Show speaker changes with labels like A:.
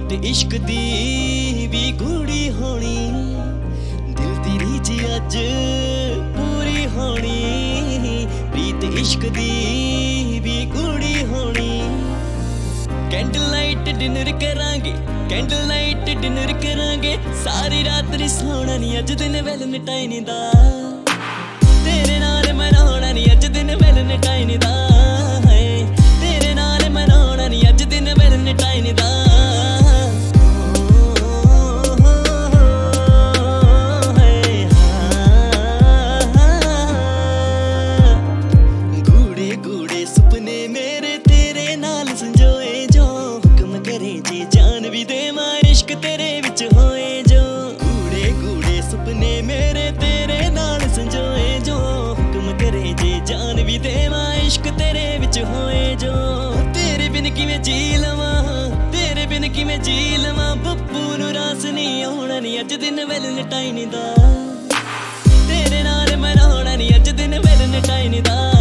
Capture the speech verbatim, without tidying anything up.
A: प्रीत इश्क दी भी गूढ़ी होनी, दिल दी रीझ अज पूरी होनी। प्रीत इश्क दी भी गूढ़ी होनी। कैंडल लाइट डिनर करांगे, कैंडल लाइट डिनर करांगे, सारी रात नी सोना नी अज दिन वैलेंटाइन दा। तेरे नाल मनाउणा नी अज दिन वैलेंटाइन दा, तेरे नाल मनाउणा नी अज दिन वैलेंटाइन दा। गूढ़े गूढ़े सुपने मेरे तेरे नाल संजोए जो, हुक्म करे जे जान भी देवां इश्क तेरे विच होए जो। गूढ़े गूढ़े सुपने मेरे तेरे नाल संजोए जो, हुक्म करे जे जान भी देवां इश्क तेरे विच होए जो। तेरे बिन किवें जी लवां, तेरे बिन किवें जी लवां, बप्पू नूं रास नी आउणा नी अज दिन वैलेंटाइन दा। तेरे नाल मनाउणा नी अज दिन वैलेंटाइन दा।